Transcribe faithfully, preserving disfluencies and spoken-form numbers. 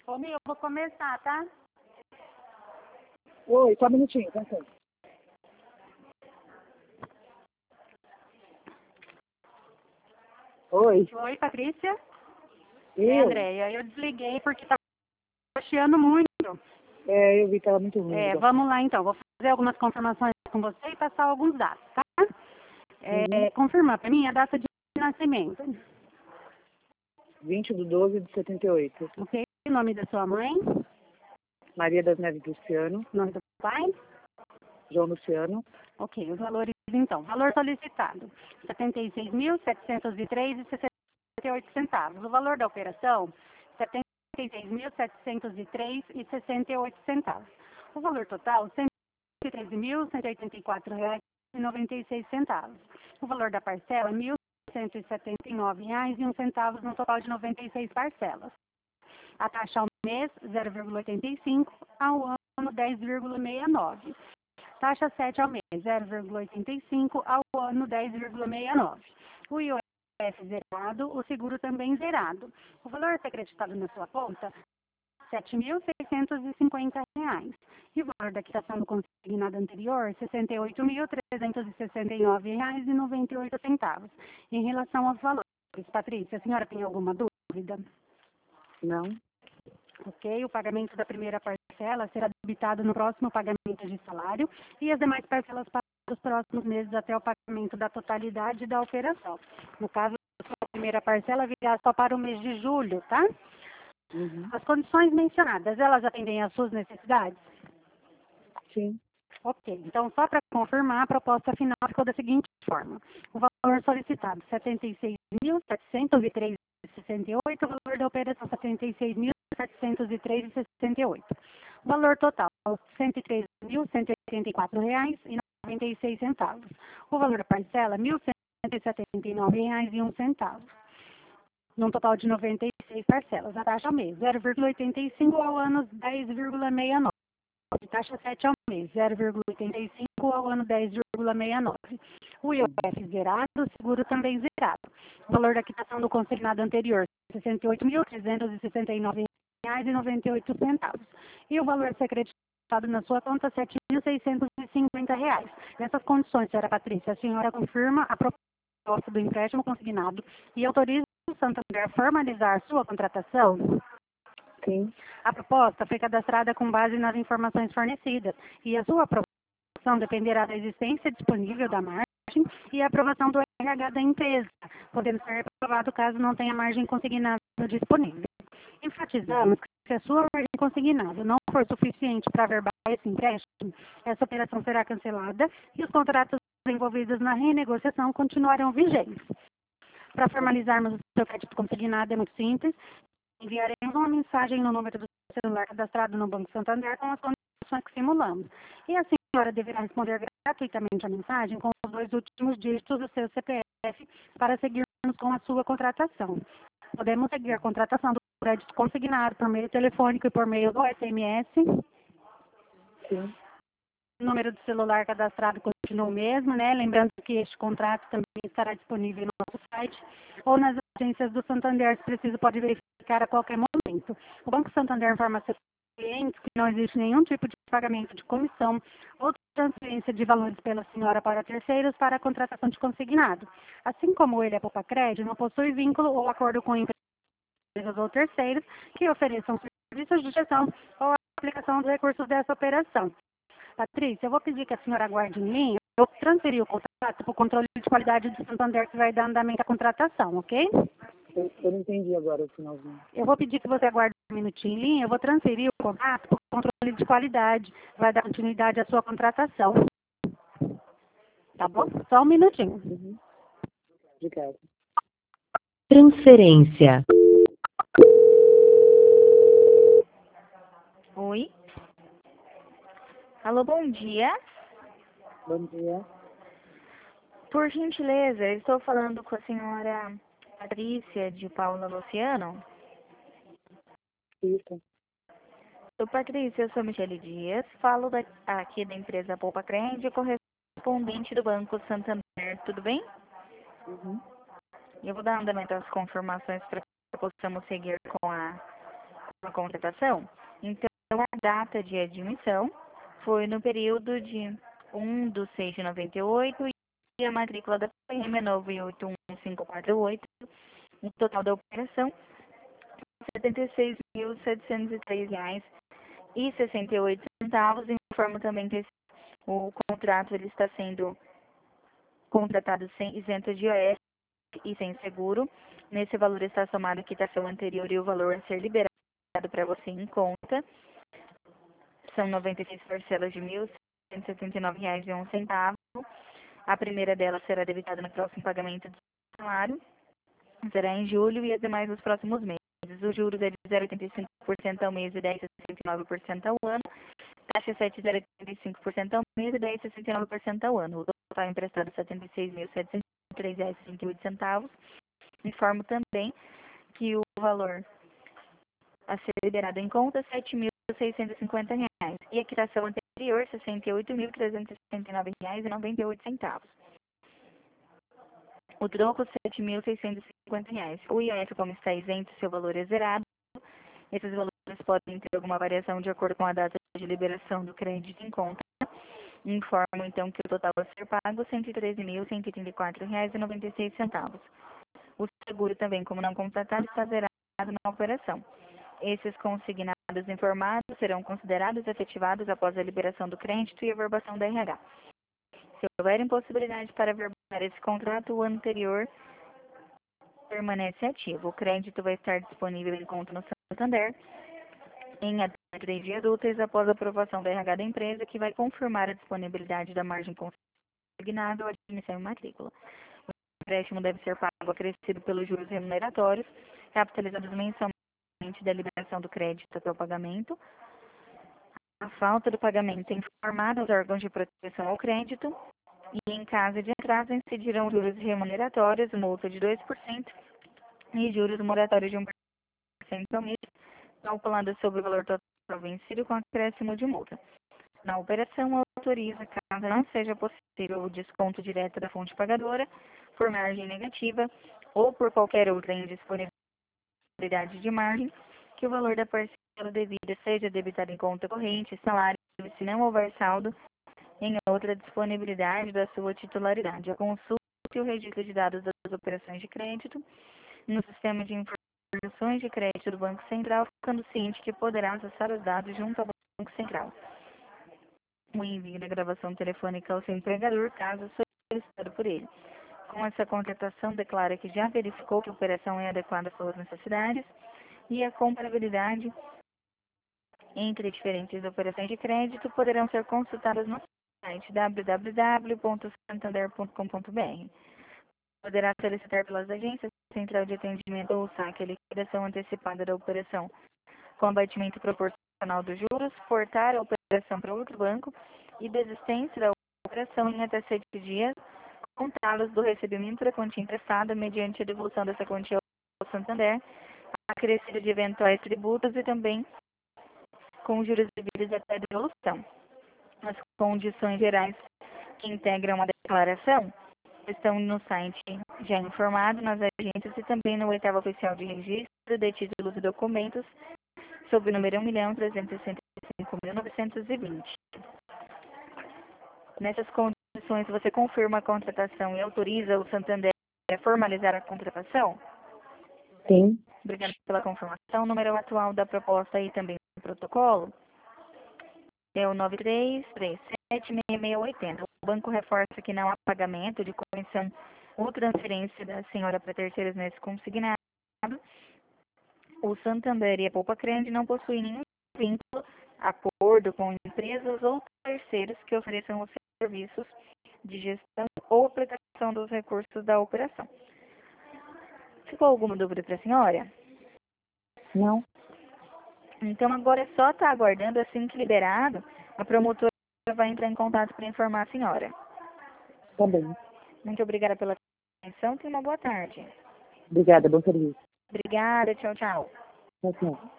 Ô, meu, eu vou começar, tá? Oi, só um minutinho, tá certo. Oi. Oi, Patrícia. Eu? É, Andréia. Eu desliguei porque tá chiando muito. É, eu vi que tava muito ruim. É, Liga. vamos lá, então. Vou fazer algumas confirmações com você e passar alguns dados, tá? É, Uhum. confirmar para mim a data de nascimento. vinte de doze de setenta e oito. Ok? O nome da sua mãe. Maria das Neves Luciano. O nome do pai. João Luciano. Ok, os valores, então. Valor solicitado: setenta e seis mil, setecentos e três reais e sessenta e oito centavos. O valor da operação: setenta e seis mil, setecentos e três reais e sessenta e oito centavos. O valor total: cento e treze mil, cento e oitenta e quatro reais e noventa e seis centavos. O valor da parcela: mil cento e setenta e nove reais e um centavo, no total de noventa e seis parcelas. A taxa ao mês: zero vírgula oitenta e cinco, ao ano dez vírgula sessenta e nove. Taxa sete ao mês, zero vírgula oitenta e cinco, ao ano dez vírgula sessenta e nove. O I O F zerado, o seguro também zerado. O valor a ser acreditado na sua conta: sete mil seiscentos e cinquenta reais. E o valor da quitação do consignado anterior: sessenta e oito mil trezentos e sessenta e nove reais e noventa e oito centavos. Em relação aos valores, Patrícia, a senhora tem alguma dúvida? Não. Ok, o pagamento da primeira parcela será debitado no próximo pagamento de salário e as demais parcelas para os próximos meses até o pagamento da totalidade da operação. No caso, a primeira parcela virá só para o mês de julho, tá? Uhum. As condições mencionadas, elas atendem às suas necessidades? Sim. Ok, então só para confirmar, a proposta final ficou da seguinte forma: o valor solicitado: setenta e seis mil, setecentos e três reais e sessenta e oito, o valor da operação: setenta e seis mil, setecentos e três reais e sessenta e oito. O valor total: cento e treze mil, cento e oitenta e quatro reais e noventa e seis centavos. O valor da parcela: mil cento e setenta e nove reais e um centavo. Num total de noventa e seis parcelas. A taxa ao mês: zero vírgula oitenta e cinco, ao ano dez vírgula sessenta e nove. Taxa sete ao mês, zero vírgula oitenta e cinco, ao ano dez vírgula sessenta e nove. O I O F zerado, o seguro também zerado. O valor da quitação do consignado anterior: sessenta e oito mil trezentos e sessenta e nove reais e noventa e oito centavos. E o valor a ser acreditado na sua conta: sete mil seiscentos e cinquenta reais. Nessas condições, senhora Patrícia, a senhora confirma a proposta do empréstimo consignado e autoriza o Santander a formalizar sua contratação? Sim. A proposta foi cadastrada com base nas informações fornecidas e a sua aprovação dependerá da existência disponível da margem e a aprovação do R H da empresa, podendo ser aprovado caso não tenha margem consignada disponível. Enfatizamos que se a sua margem consignada não for suficiente para averbar esse empréstimo, essa operação será cancelada e os contratos envolvidos na renegociação continuarão vigentes. Para formalizarmos o seu crédito consignado é muito simples. Enviaremos uma mensagem no número do celular cadastrado no Banco Santander com as condições que simulamos. E a senhora deverá responder gratuitamente a mensagem com os dois últimos dígitos do seu C P F para seguirmos com a sua contratação. Podemos seguir a contratação do crédito consignado por meio telefônico e por meio do S M S. Sim. O número do celular cadastrado continua o mesmo, né? Lembrando que este contrato também estará disponível no nosso site ou nas agências do Santander, se preciso, pode verificar a qualquer momento. O Banco Santander informa a seus clientes que não existe nenhum tipo de pagamento de comissão ou transferência de valores pela senhora para terceiros para a contratação de consignado. Assim como ele é poupa crédito, não possui vínculo ou acordo com empresas ou terceiros que ofereçam serviços de gestão ou a aplicação dos recursos dessa operação. Patrícia, eu vou pedir que a senhora aguarde em linha. Eu transferi o contrato para o controle de qualidade do Santander, que vai dar andamento à contratação, ok? Eu, eu não entendi agora o finalzinho. Eu vou pedir que você aguarde um minutinho em linha. Eu vou transferir o contrato para o controle de qualidade, que vai dar continuidade à sua contratação. Tá bom? Só um minutinho. Uhum. Obrigada. Transferência. Oi? Alô, bom dia. Bom dia. Por gentileza, eu estou falando com a senhora Patrícia de Paula Luciano. Isso. Sou Patrícia, eu sou Michele Dias, falo da, aqui da empresa Poupa Crédito, correspondente do Banco Santander, tudo bem? Uhum. Eu vou dar andamento às confirmações para que possamos seguir com a a contratação? Então, a data de admissão foi no período de um de seis de noventa e oito e a matrícula da P M é nove oito um cinco quatro oito. O total da operação, setenta e seis mil setecentos e três reais e sessenta e oito centavos. Informo também que esse, o contrato ele está sendo contratado sem isento de I O S e sem seguro. Nesse valor está somado a quitação anterior e o valor a ser liberado para você em conta. São noventa e seis parcelas de mil cento e setenta e nove reais e um centavo. A primeira delas será debitada no próximo pagamento do salário. Será em julho e as demais nos próximos meses. Os juros é de zero vírgula oitenta e cinco por cento ao mês e dez vírgula sessenta e nove por cento ao ano. Taxa sete vírgula zero oitenta e cinco por cento ao mês e dez vírgula sessenta e nove por cento ao ano. O total emprestado setenta e seis mil setecentos e três reais e trinta e oito centavos. Informo também que o valor a ser liberado em conta é sete mil seiscentos e cinquenta reais e a quitação anterior sessenta e oito mil trezentos e sessenta e nove reais e noventa e oito centavos. O troco sete mil seiscentos e cinquenta reais. O I O S, como está isento, seu valor é zerado. Esses valores podem ter alguma variação de acordo com a data de liberação do crédito em conta. Informo então que o total a ser pago é cento e treze mil cento e trinta e quatro reais e noventa e seis centavos. O seguro também, como não contratado, está zerado na operação. Esses consignados informados serão considerados efetivados após a liberação do crédito e a verbação da R H. Se houver impossibilidade para verbar esse contrato, o anterior permanece ativo. O crédito vai estar disponível em conta no Santander em até três dias úteis após a aprovação da R H da empresa, que vai confirmar a disponibilidade da margem consignada ou admissão em matrícula. O empréstimo deve ser pago acrescido pelos juros remuneratórios, capitalizados mensalmente da liberação do crédito até o pagamento. A falta do pagamento é informada aos órgãos de proteção ao crédito e, em caso de atraso, incidirão juros remuneratórios, multa de dois por cento e juros moratórios de um por cento ao mês, calculado sobre o valor total vencido com acréscimo de multa. Na operação, autoriza, caso não seja possível o desconto direto da fonte pagadora, por margem negativa ou por qualquer outra indisponibilidade de margem, que o valor da parcela devida seja debitado em conta corrente, salário, se não houver saldo em outra disponibilidade da sua titularidade. A consulta e o registro de dados das operações de crédito no sistema de informações de crédito do Banco Central, ficando ciente que poderá acessar os dados junto ao Banco Central. O envio da gravação telefônica ao seu empregador, caso solicitado por ele. Com essa contratação, declara que já verificou que a operação é adequada às suas necessidades e a comparabilidade entre diferentes operações de crédito poderão ser consultadas no site w w w ponto santander ponto com ponto b r. Poderá solicitar pelas agências central de atendimento ou saque a liquidação antecipada da operação com abatimento proporcional dos juros, portar a operação para outro banco e desistência da operação em até sete dias, contados do recebimento da quantia emprestada mediante a devolução dessa quantia ao Santander, acrescido de eventuais tributos e também com juros devidos até a devolução. As condições gerais que integram a declaração estão no site já informado, nas agências e também no oitavo oficial de registro de títulos e documentos, sob o número um milhão trezentos e sessenta e cinco mil novecentos e vinte. Nessas condições, você confirma a contratação e autoriza o Santander a formalizar a contratação? Sim. Obrigada pela confirmação. O número atual da proposta e também do protocolo é o nove três três sete seis seis oito zero. O banco reforça que não há pagamento de comissão ou transferência da senhora para terceiros nesse consignado. O Santander e a Poupa Crende não possuem nenhum vínculo, acordo com empresas ou terceiros que ofereçam os serviços de gestão ou aplicação dos recursos da operação. Ficou alguma dúvida para a senhora? Não. Então agora é só estar aguardando, assim que liberado, a promotora vai entrar em contato para informar a senhora. Tá bem. Muito obrigada pela atenção, tenha uma boa tarde. Obrigada, bom serviço. Obrigada, tchau, tchau. Tchau, tchau.